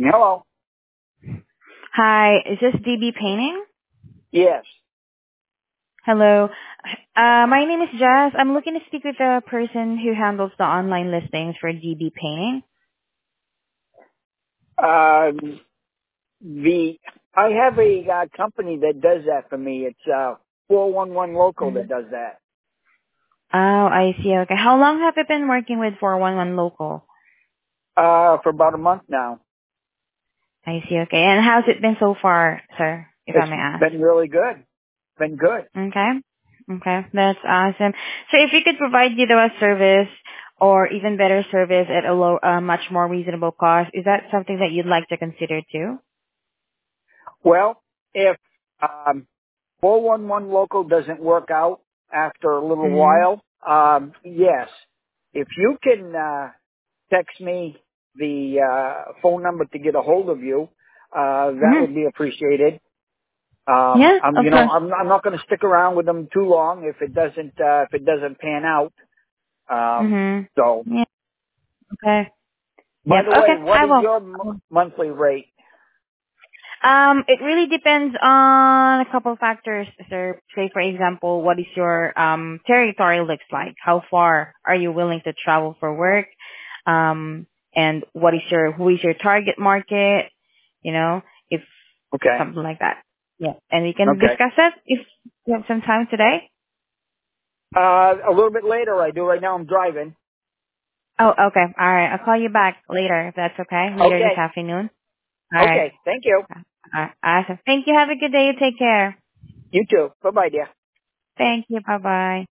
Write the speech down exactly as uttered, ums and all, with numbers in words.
Hello. Hi, is this D B Painting? Yes. Hello. Uh, my name is Jess. I'm looking to speak with the person who handles the online listings for D B Painting. Um, the I have a uh, company that does that for me. It's uh, four one one Local that Mhm. does that. Oh, I see. Okay. How long have you been working with four one one Local? Uh, for about a month now. I see. Okay. And how's it been so far, sir, if I It's may ask? been really good. Been good. Okay. Okay. That's awesome. So if you could provide you the service or even better service at a low, uh, much more reasonable cost, is that something that you'd like to consider too? Well, if um, four one one Local doesn't work out after a little Mm-hmm. while, um, yes. If you can uh, text me the uh, phone number to get a hold of you, uh, that Mm-hmm. would be appreciated. Um, Yeah, I'm, of you know, course. I'm, I'm not going to stick around with them too long if it doesn't, uh, if it doesn't pan out. Um, so, Mm-hmm. Yeah. Okay. by Yep. the way, Okay. what I is will. your m- monthly rate? Um, it really depends on a couple factors, sir. Say, for example, what is your um territory looks like? How far are you willing to travel for work? Um, and what is your who is your target market? You know, if Okay. something like that. Yeah. And we can Okay. discuss it if you have some time today. Uh, a little bit later I do. Right now I'm driving. Oh, okay. All right. I'll call you back later if that's okay. Later this Okay. afternoon. All right. Okay. Thank you. All right. Awesome. Thank you. Have a good day. You take care. You too. Bye bye, dear. Thank you. Bye bye.